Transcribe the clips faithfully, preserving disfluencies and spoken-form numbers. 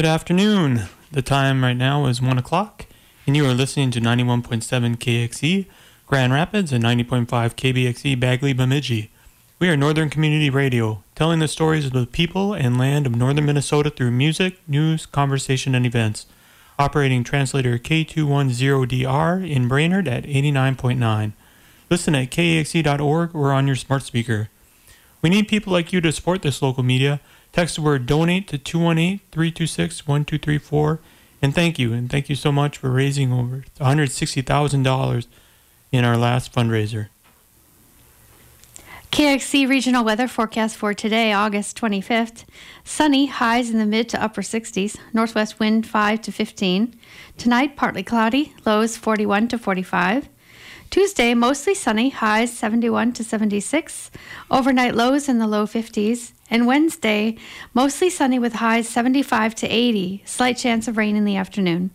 Good afternoon. The time right now is one o'clock, and you are listening to ninety-one point seven K X E Grand Rapids and ninety point five K B X E Bagley Bemidji. We are Northern Community Radio, telling the stories of the people and land of northern Minnesota through music, news, conversation, and events. Operating translator K two ten D R in Brainerd at eighty-nine point nine. Listen at K A X E dot org or on your smart speaker. We need people like you to support this local media. Text the word donate to two one eight, three two six, one two three four. And thank you, and thank you so much for raising over one hundred sixty thousand dollars in our last fundraiser. K X C regional weather forecast for today, August twenty-fifth. Sunny, highs in the mid to upper sixties. Northwest wind five to fifteen. Tonight, partly cloudy, lows forty-one to forty-five. Tuesday, mostly sunny, highs seventy-one to seventy-six. Overnight lows in the low fifties. And Wednesday, mostly sunny with highs seventy-five to eighty. Slight chance of rain in the afternoon.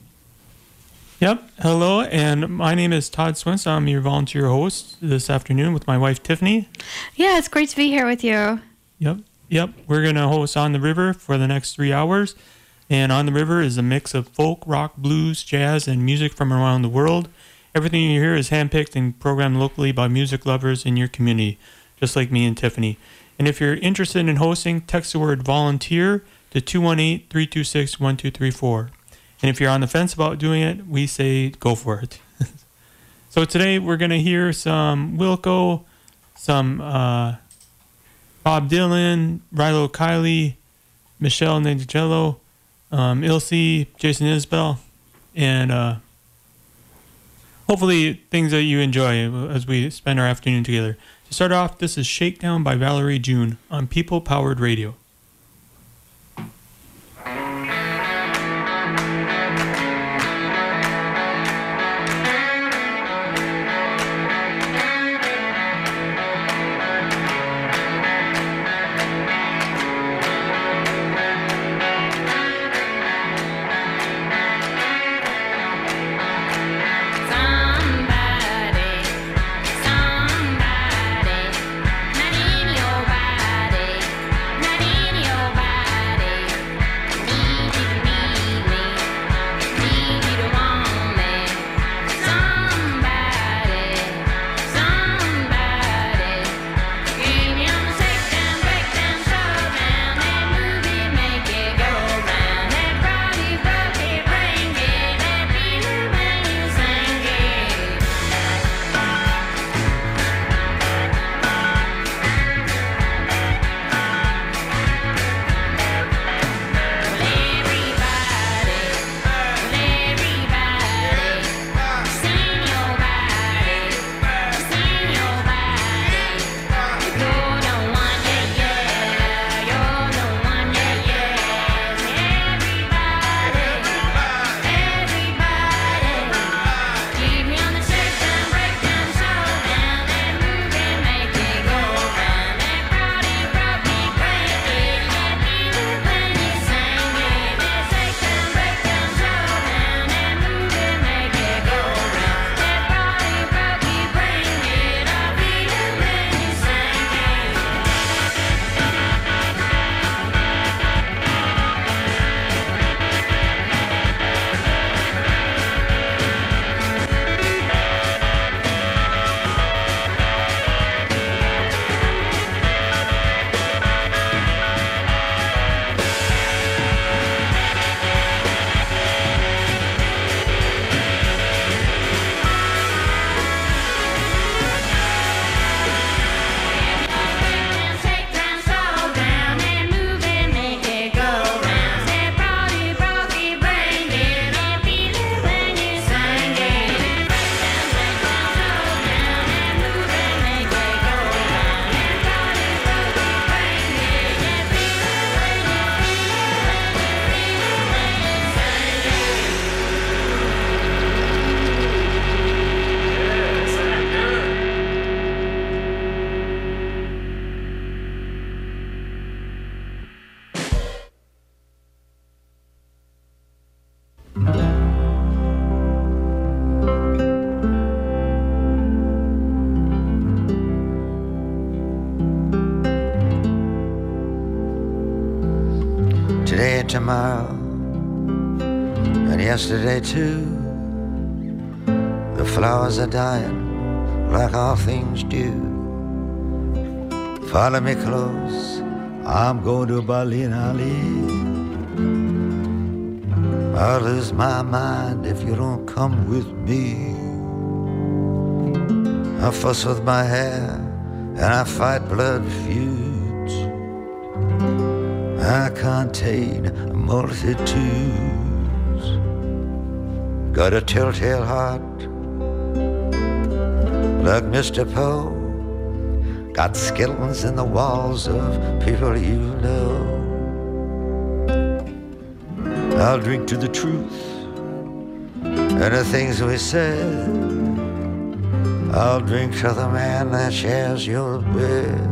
Yep. Hello, and my name is Todd Swinson. I'm your volunteer host this afternoon with my wife, Tiffany. Yeah, it's great to be here with you. Yep. Yep. We're going to host On the River for the next three hours. And On the River is a mix of folk, rock, blues, jazz, and music from around the world. Everything you hear is handpicked and programmed locally by music lovers in your community, just like me and Tiffany. And if you're interested in hosting, text the word volunteer to two one eight, three two six, one two three four. And if you're on the fence about doing it, we say go for it. So today we're going to hear some Wilco, some uh, Bob Dylan, Rilo Kiley, Michelle Nigello, um, Ilse, Jason Isbell, and uh, hopefully things that you enjoy as we spend our afternoon together. To start off, this is Shakedown by Valerie June on People Powered Radio. tomorrow And yesterday too, the flowers are dying like all things do. Follow me close, I'm going to Berlin, Ali. I'll lose my mind if you don't come with me. I fuss with my hair and I fight blood feuds. I contain multitudes. Got a telltale heart like Mister Poe. Got skeletons in the walls of people you know. I'll drink to the truth and the things we said. I'll drink to the man that shares your bed.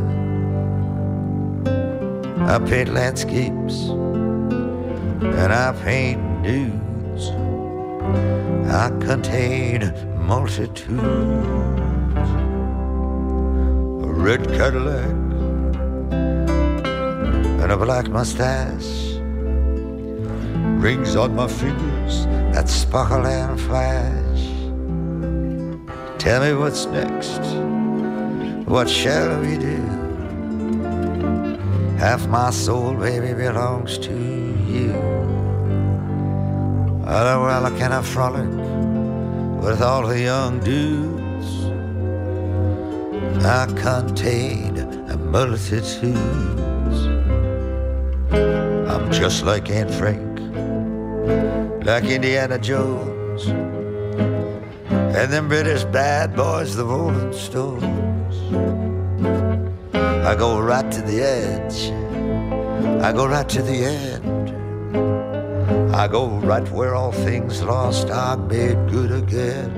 I paint landscapes and I paint nudes. I contain multitudes. A red Cadillac and a black mustache, rings on my fingers that sparkle and flash. Tell me what's next, what shall we do? Half my soul, baby, belongs to you. Oh, well, can I frolic with all the young dudes? I contain multitudes. I'm just like Anne Frank, like Indiana Jones, and them British bad boys, the Rolling Stones. I go right to the edge, I go right to the end, I go right where all things lost are made good again.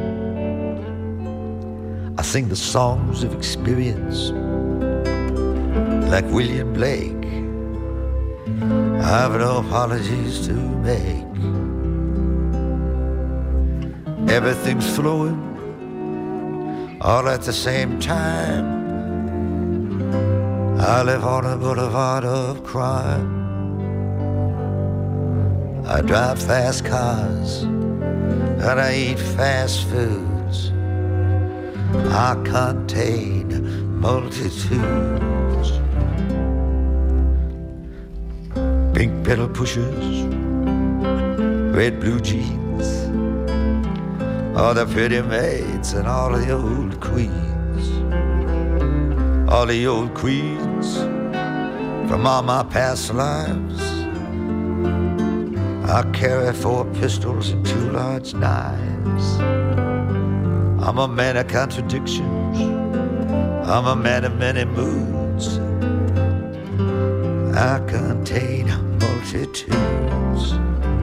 I sing the songs of experience like William Blake. I have no apologies to make. Everything's flowing all at the same time. I live on a boulevard of crime. I drive fast cars and I eat fast foods. I contain multitudes. Pink pedal pushers, red blue jeans, all the pretty maids and all the old queens, all the old queens from all my past lives. I carry four pistols and two large knives. I'm a man of contradictions, I'm a man of many moods. I contain multitudes.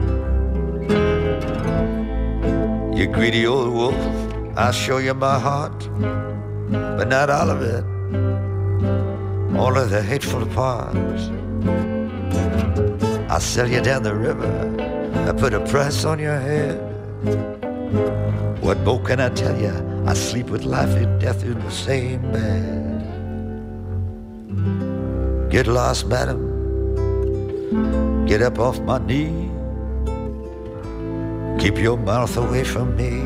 You greedy old wolf, I'll show you my heart, but not all of it, all of the hateful parts. I'll sell you down the river, I put a price on your head. What more can I tell you? I sleep with life and death in the same bed. Get lost, madam, get up off my knee. Keep your mouth away from me.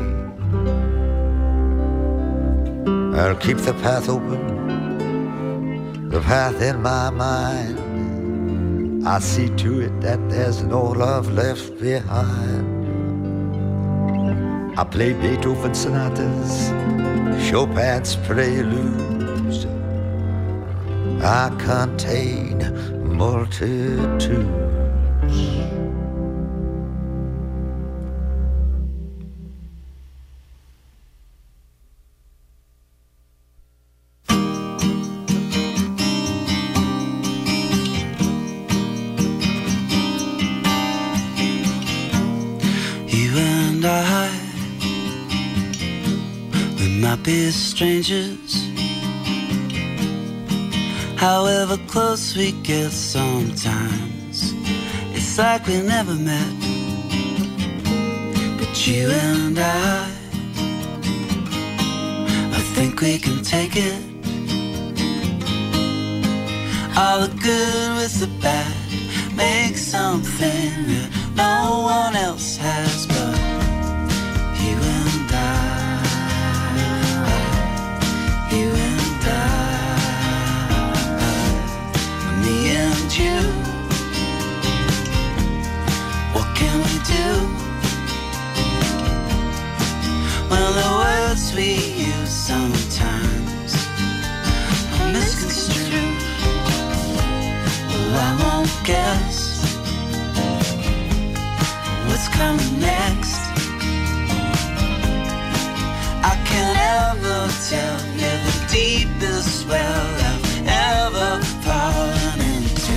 I'll keep the path open, the path in my mind. I see to it that there's no love left behind. I play Beethoven sonatas, Chopin's preludes. I contain multitudes. Be strangers, however close we get sometimes, it's like we never met. But you and I, I think we can take it. All the good with the bad, make something that no one else has but words we use sometimes are misconstrued. Well, I won't guess what's coming next. I can't ever tell you the deepest well I've ever fallen into.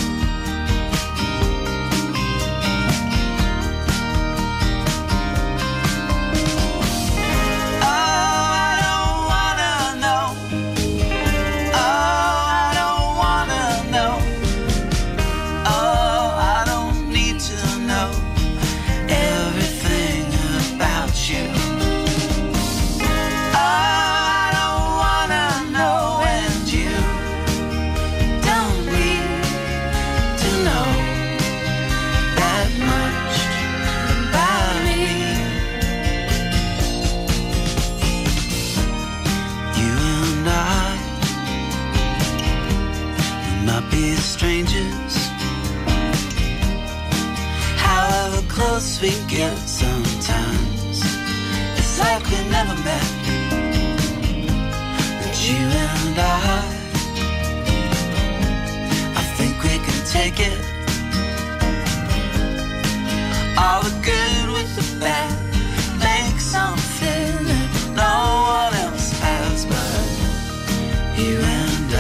We get sometimes. It's like we never met. But you and I, I think we can take it. All the good with the bad, make something that no one else has but you and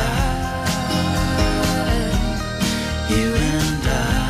I. You and I.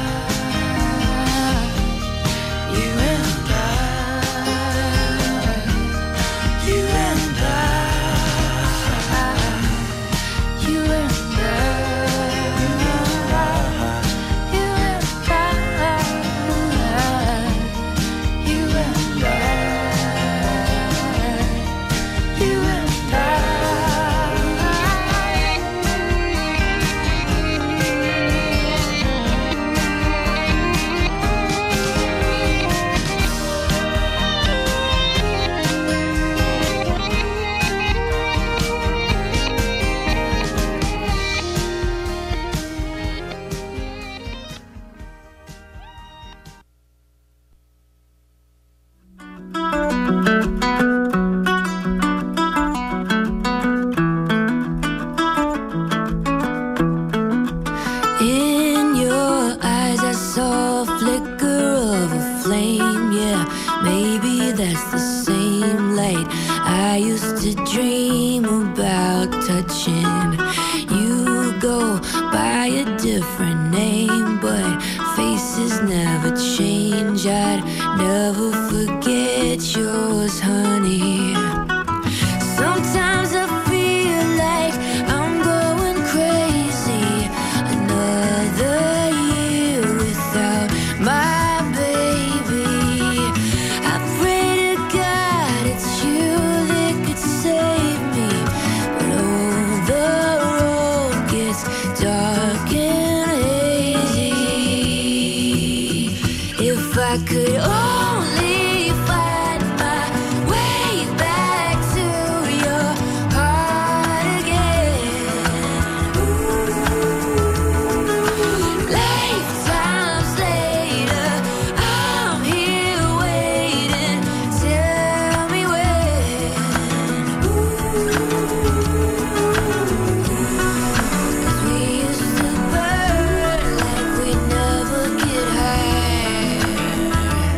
Burn like we never get high.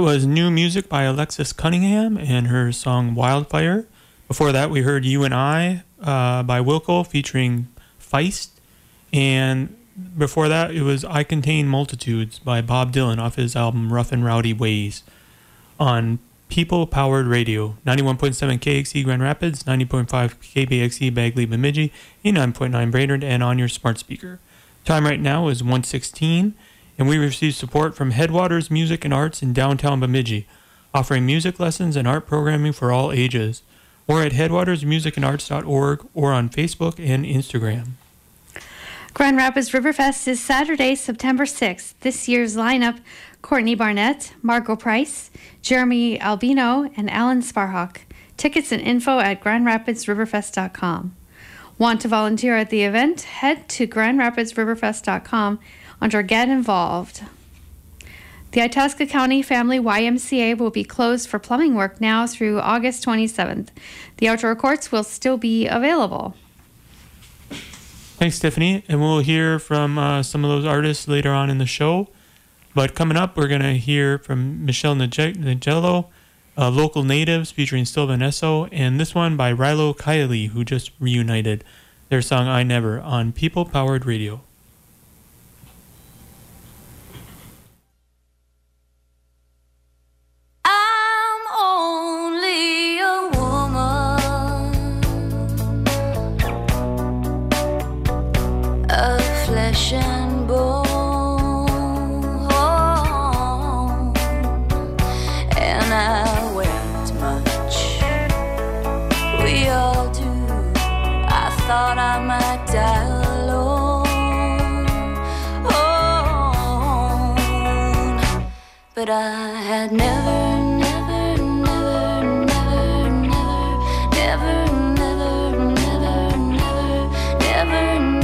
was new music by Alexis Cunningham and her song Wildfire. Before that, we heard You and I uh, by Wilco featuring Feist. And before that, it was I Contain Multitudes by Bob Dylan off his album Rough and Rowdy Ways on People Powered Radio, ninety-one point seven K X E Grand Rapids, ninety point five K B X E Bagley Bemidji, eighty-nine point nine Brainerd, and on your smart speaker. Time right now is one sixteen, and we received support from Headwaters Music and Arts in downtown Bemidji, offering music lessons and art programming for all ages. We're at headwaters music and arts dot org or on Facebook and Instagram. Grand Rapids Riverfest is Saturday, September sixth. This year's lineup, Courtney Barnett, Margot Price, Jeremy Albino, and Alan Sparhawk. Tickets and info at grand rapids riverfest dot com. Want to volunteer at the event? Head to grand rapids riverfest dot com under Get Involved. The Itasca County Family Y M C A will be closed for plumbing work now through August twenty-seventh. The outdoor courts will still be available. Thanks, Tiffany. And we'll hear from uh, some of those artists later on in the show. But coming up, we're going to hear from Michelle Nagello, uh, Local Natives featuring Sylvan Esso, and this one by Rilo Kiley, who just reunited their song I Never on People Powered Radio. And bone, and I wear it much. We all do. I thought I might die alone, oh, but I had never, never, never, never, never, never, never, never, never, never.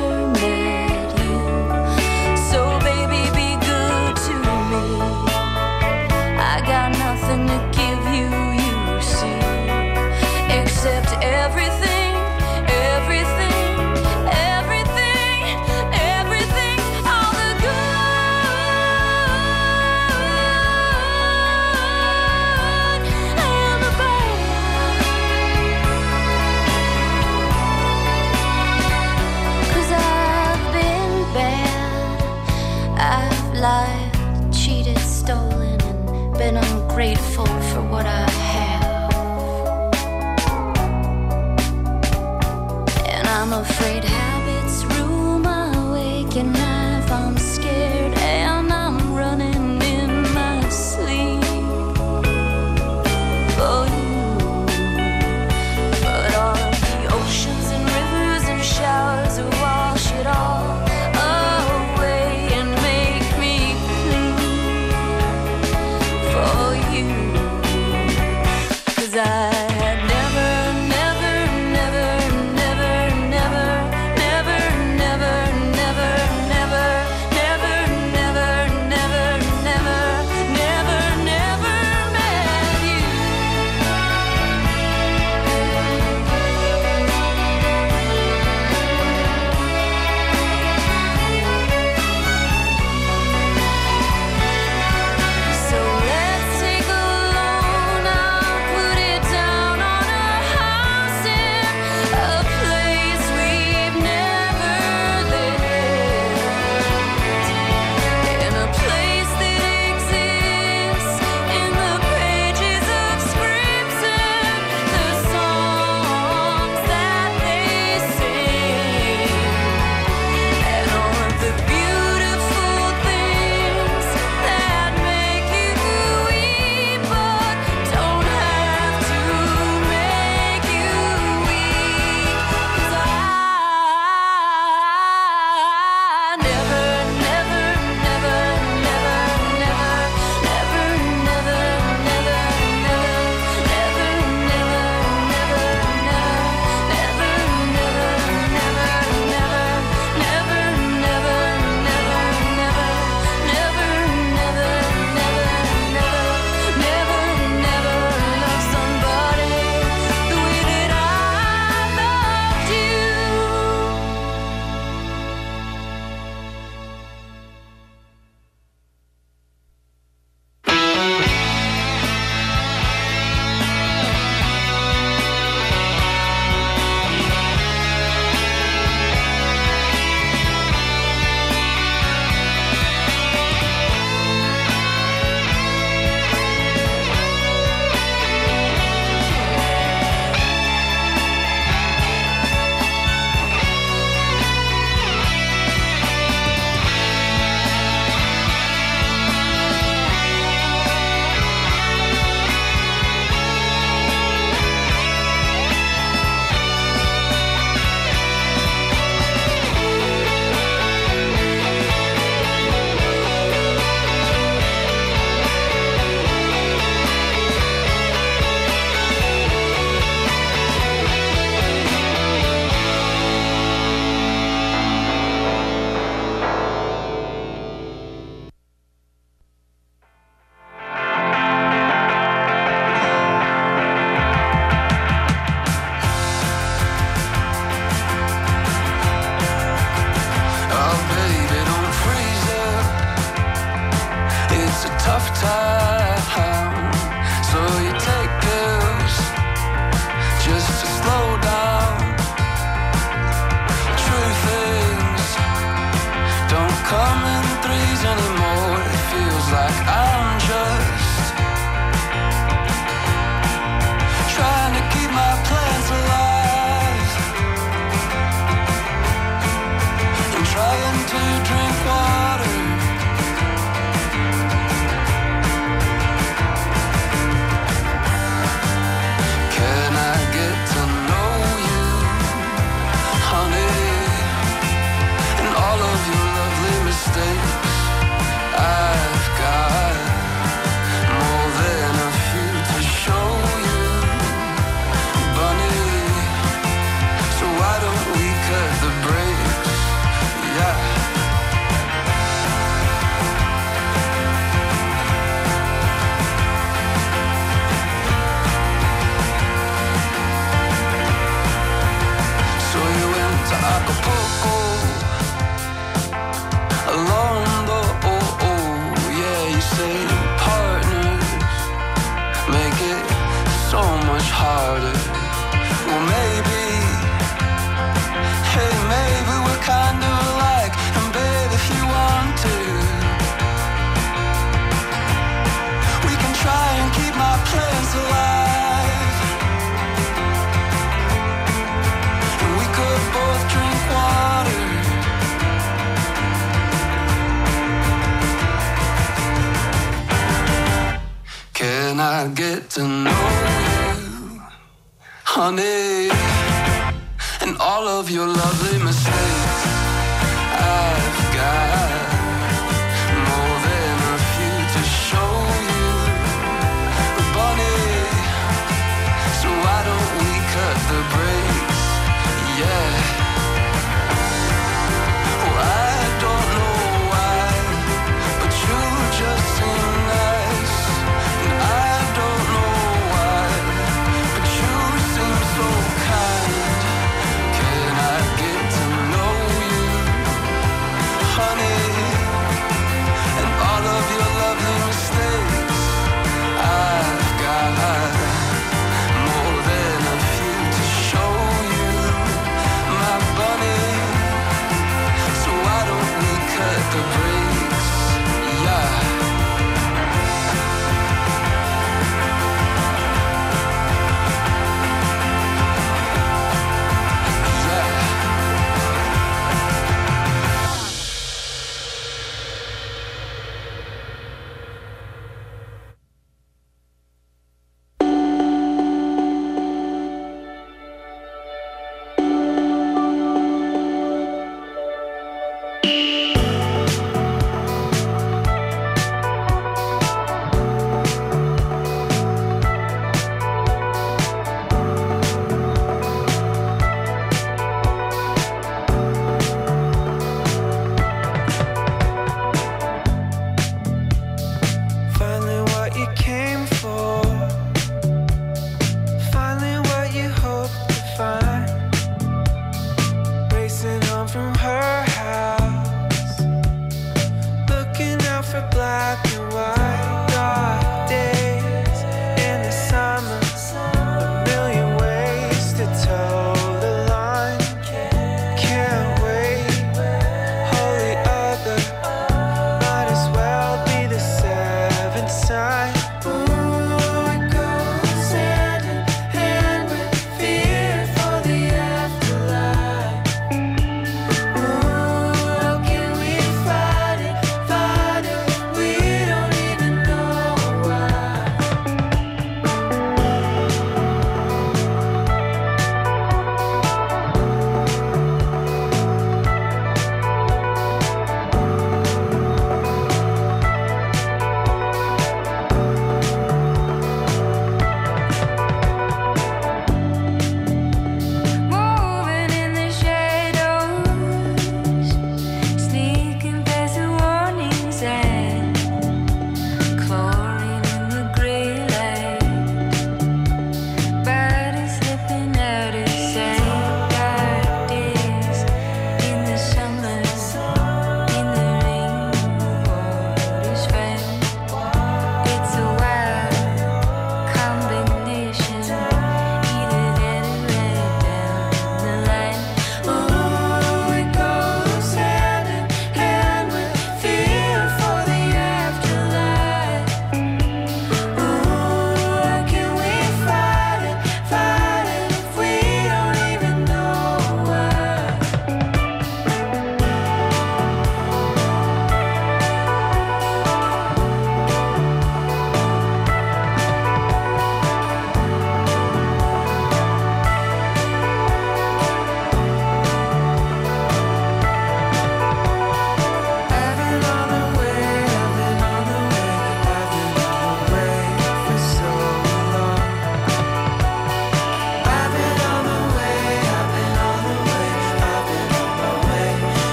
Nothing to give you, you see, except everything, everything, everything, everything, all the good and the bad. 'Cause I've been bad, I've lied, cheated, stolen, been ungrateful for what I have, and I'm afraid habits rule my waking life. I'm scared and I'm running in my sleep for you, but all of the oceans and rivers and showers will wash it all away and make me clean for you. 'Cause I had never, never, never, never, never, never, never, never, never, never, never, never, never, never, never met you. So let's take a loan, I'll put it down. much harder. Well, maybe, hey, maybe we're kind of alike. And babe, if you want to, we can try and keep my plans alive. And we could both drink water. Can I get to know you, honey, and all of your lovely mistakes? I've got more than a few to show you, Bunny, so why don't we cut the brakes? Yeah. Well, I don't know why, but you just seem nice. And I don't know why, but you seem so kind. Can I get to know you, honey, and all of your lovely mistakes? I've got more than a few to show you, my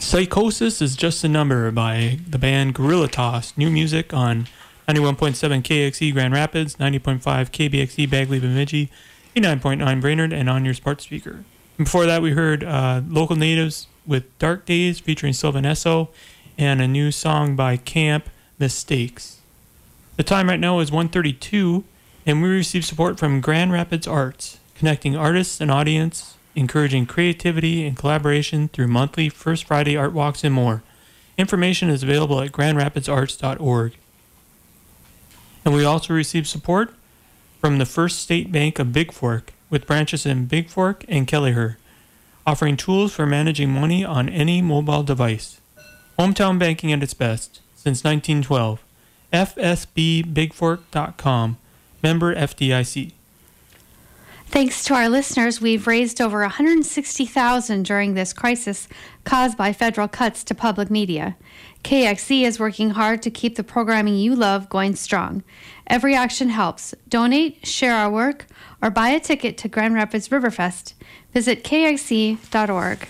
Psychosis is Just a Number by the band Gorilla Toss. New music on ninety-one point seven K X E Grand Rapids, ninety point five K B X E Bagley Bemidji, eighty-nine point nine Brainerd, and on your smart speaker. And before that, we heard uh, Local Natives with Dark Days featuring Sylvan Esso and a new song by Camp, Mistakes. The time right now is one thirty-two, and we receive support from Grand Rapids Arts, connecting artists and audience, encouraging creativity and collaboration through monthly First Friday art walks and more. Information is available at grand rapids arts dot org. And we also receive support from the First State Bank of Big Fork, with branches in Big Fork and Kellyher, offering tools for managing money on any mobile device. Hometown banking at its best since nineteen twelve. F S B big fork dot com. Member F D I C. Thanks to our listeners, we've raised over one hundred sixty thousand dollars during this crisis caused by federal cuts to public media. K X E is working hard to keep the programming you love going strong. Every action helps. Donate, share our work, or buy a ticket to Grand Rapids Riverfest. Visit K X E dot org.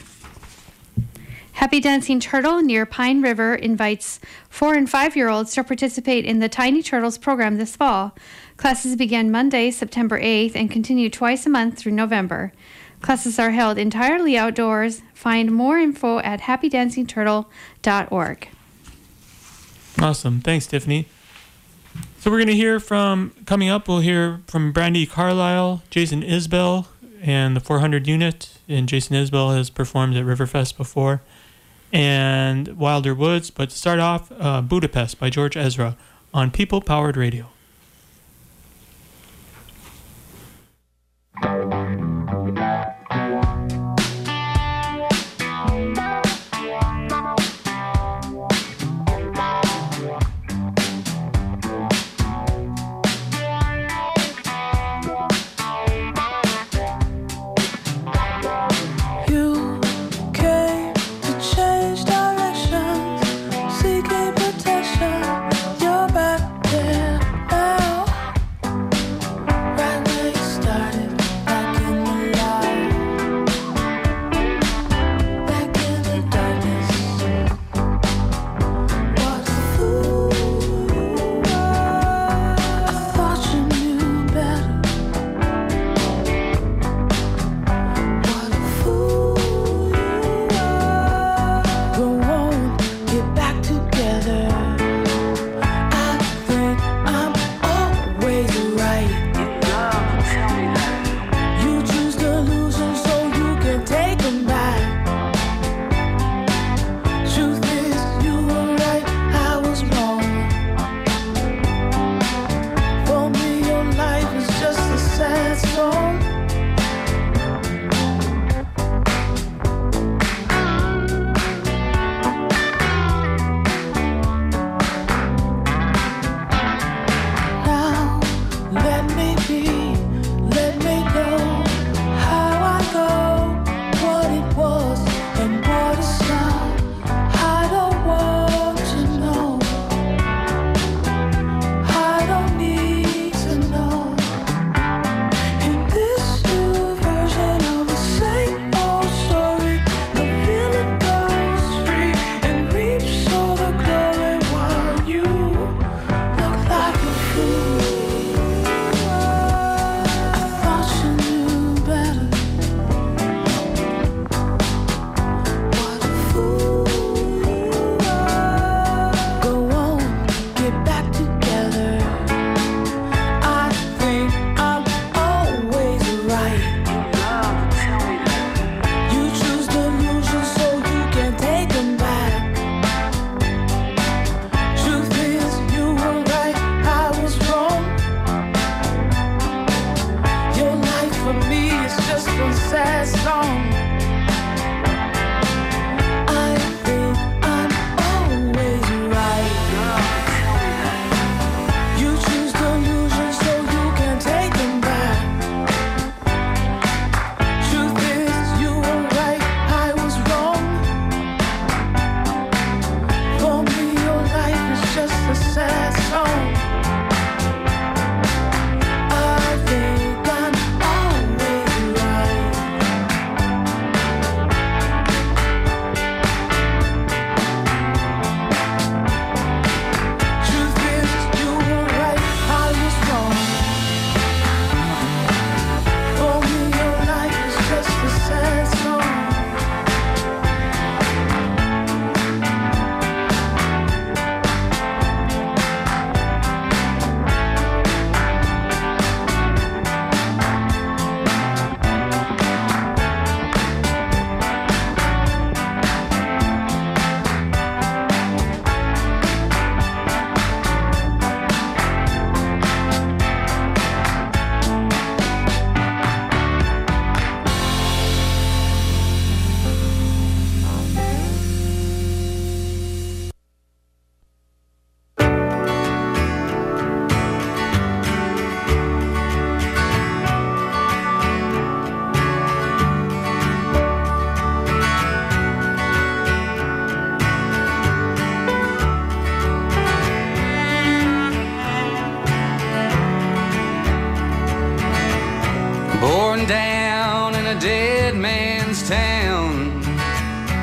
Happy Dancing Turtle near Pine River invites four and five-year-olds to participate in the Tiny Turtles program this fall. Classes begin Monday, September eighth, and continue twice a month through November. Classes are held entirely outdoors. Find more info at happy dancing turtle dot org. Awesome. Thanks, Tiffany. So we're going to hear from, coming up, we'll hear from Brandy Carlisle, Jason Isbell, and the four hundred unit. And Jason Isbell has performed at Riverfest before. And Wilder Woods. But to start off, uh, Budapest by George Ezra on People Powered Radio. Seeking protection, you're back there.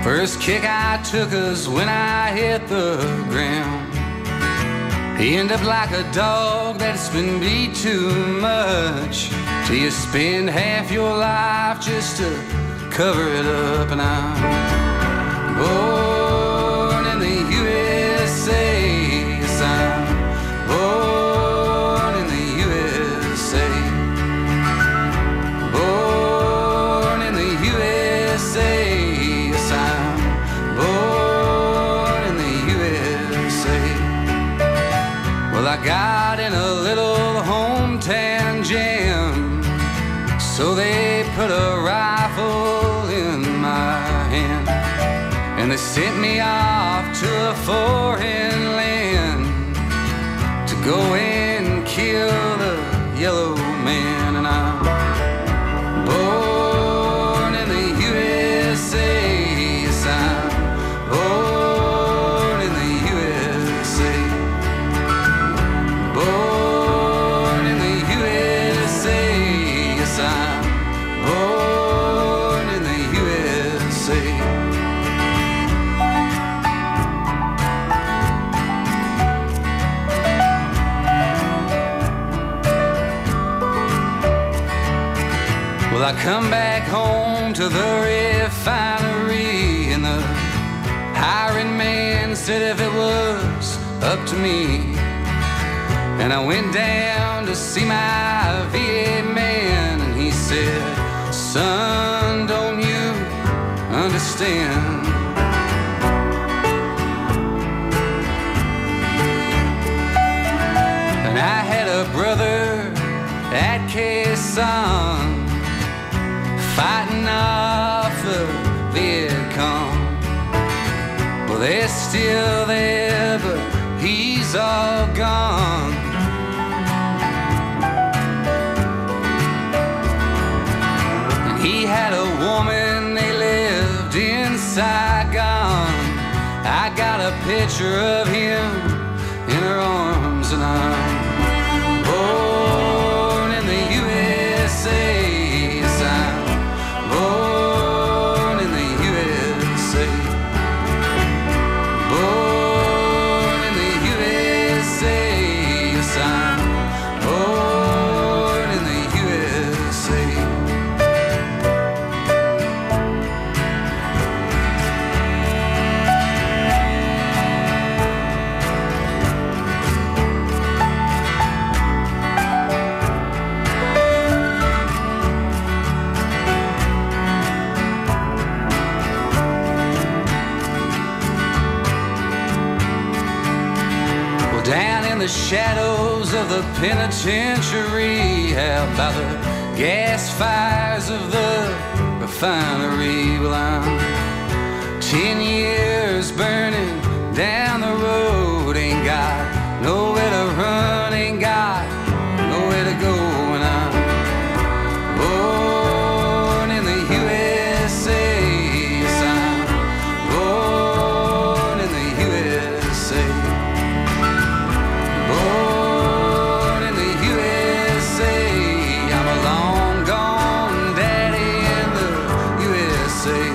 First kick I took was when I hit the ground. You end up like a dog that's been beat too much, till you spend half your life just to cover it up. And I'm born in the U S A. Yes, I'm born in the U S A. Born in the U S A. Yes, I'm born in the U S A. Well, I got in a little hometown jam, so they put a rifle in my hand, and they sent me off to a foreign land to go and kill the yellow man. And I'm born in the U S A. Yes, I'm born in the U S A. Born in the U S A. Yes, I'm born in the U S A. Well, I come back home to the refinery, and the hiring man said if it was up to me, and I went down to see my V A man, and he said, son, don't you understand? And I had a brother at Quezon fighting off the Viet Cong. Well, they're still there, but he's all gone. And he had a woman, they lived in Saigon. I got a picture of him in her arms, and I'm born in the U S A. Yes, I'm born in the U S A. Born in the U S A. Yes, I'm born in the U S A. Down in the shadows of the penitentiary, how about the gas fires of the refinery? Well, I'm ten years burning down the road, ain't got nowhere to run, ain't got nowhere to go, and I'm born in the U S A. Yes, I'm born in the U S A. Born in the U S A. I'm a long gone daddy in the U S A.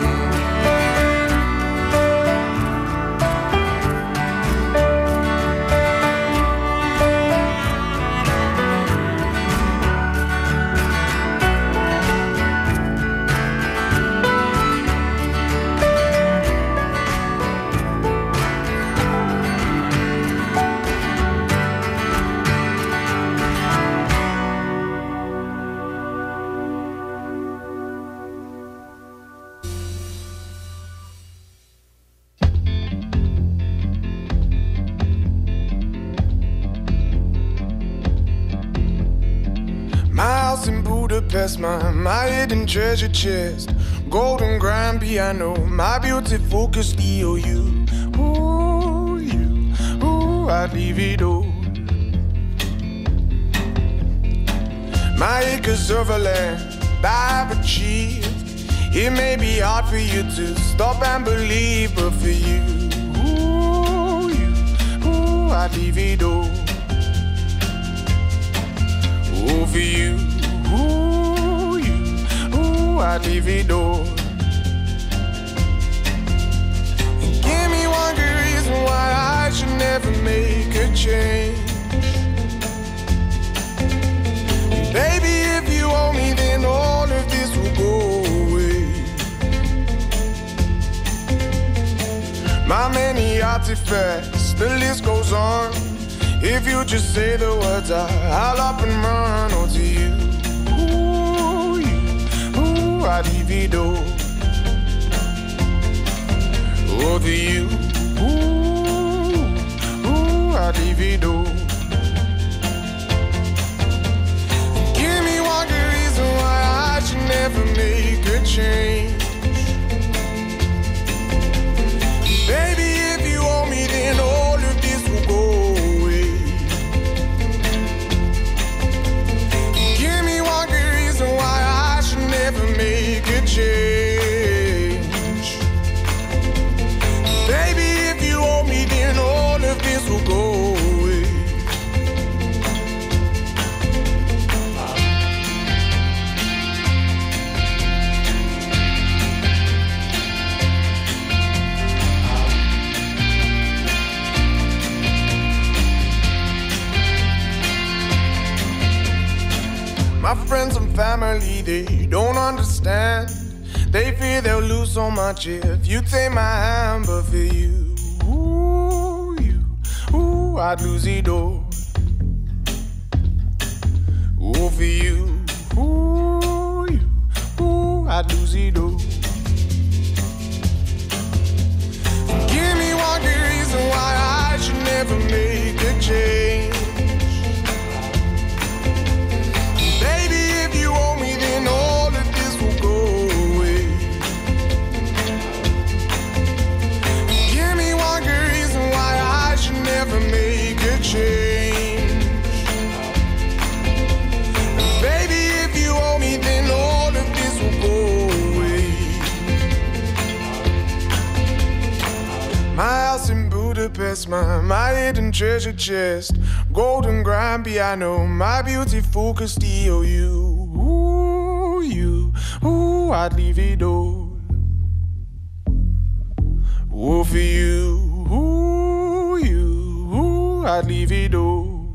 My house in Budapest, my, my hidden treasure chest, golden grand piano, my beauty focus E O U. Ooh, you, ooh, I'd leave it all. My acres of land I've achieved. It may be hard for you to stop and believe, but for you, ooh, you, ooh, I'd leave it all. Ooh, for you, ooh, you, ooh, I'd leave it all. change. Baby, if you owe me, then all of this will go away. My many artifacts, the list goes on. If you just say the words, I, I'll up and run. Oh, to you, ooh, you, ooh, I-D-V-Do. Oh, to you, ooh, ooh, I-D-V-Do. Give me one good reason why I should never make a change. Baby, if you owe me, then all of this will go away. Give me one good reason why I should never make a change. Baby, if you owe me, then all of this will go away. My friends and family, they don't understand. They fear they'll lose so much if you take my hand. But for you, ooh, you, ooh, I'd lose it all. Ooh, for you, ooh, you, ooh, I'd lose it all. Give me one good reason why I should never make a change. All of this will go away. Give me one good reason why I should never make a change. Baby, if you owe me, then all of this will go away. My house in Budapest, my, my hidden treasure chest, golden grand piano, my beautiful Castillo, you. Ooh, you, ooh, I'd leave it all. Ooh, for you, ooh, you, ooh, I'd leave it all.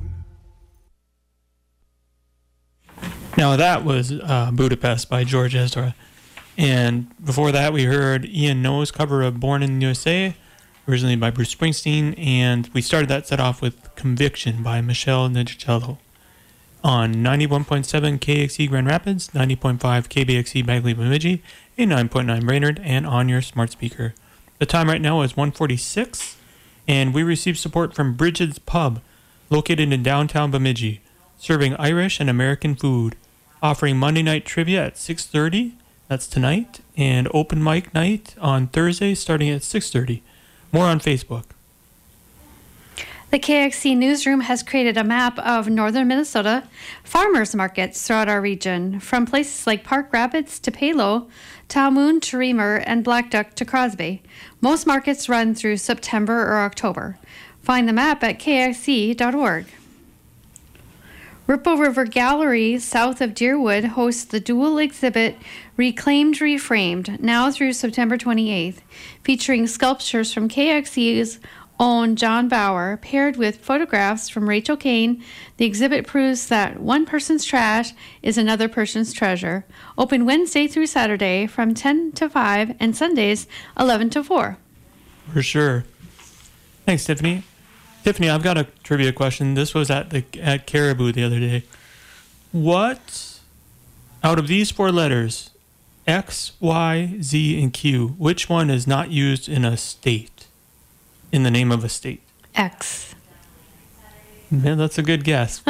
Now that was uh, Budapest by George Ezra. And before that we heard Ian Noe's cover of Born in the U S A, originally by Bruce Springsteen. And we started that set off with Conviction by Michelle Nigello on ninety-one point seven K X E Grand Rapids, ninety point five K B X E Bagley Bemidji, eighty-nine point nine Brainerd, and on your smart speaker. The time right now is one forty-six, and we received support from Bridget's Pub, located in downtown Bemidji, serving Irish and American food, offering Monday night trivia at six thirty, that's tonight, and open mic night on Thursday starting at six thirty. More on Facebook. The K X C Newsroom has created a map of northern Minnesota farmers markets throughout our region, from places like Park Rapids to Palo, Talmoon to Reamer, and Black Duck to Crosby. Most markets run through September or October. Find the map at K X C dot org. Ripple River Gallery, south of Deerwood, hosts the dual exhibit Reclaimed Reframed, now through September twenty-eighth, featuring sculptures from K X C's own John Bauer, paired with photographs from Rachel Kane. The exhibit proves that one person's trash is another person's treasure. Open Wednesday through Saturday from ten to five and Sundays eleven to four. For sure. Thanks, Tiffany. Tiffany, I've got a trivia question. This was at the at Caribou the other day. What, out of these four letters, X, Y, Z, and Q, which one is not used in a state? In the name of a state? X. Man, that's a good guess.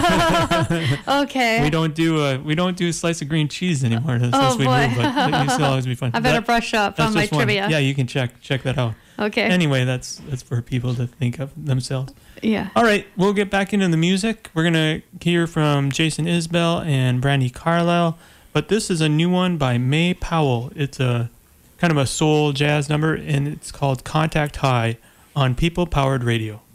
Okay. We don't do a we don't do a slice of green cheese anymore since Oh, we boy. moved, but it used to always be fun. I better That- brush up that's on my just one. trivia. Yeah, you can check check that out. Okay. Anyway, that's that's for people to think of themselves. Yeah. All right, we'll get back into the music. We're gonna hear from Jason Isbell and Brandy Carlisle, but this is a new one by May Powell. It's a kind of a soul jazz number, and it's called Contact High on People Powered Radio.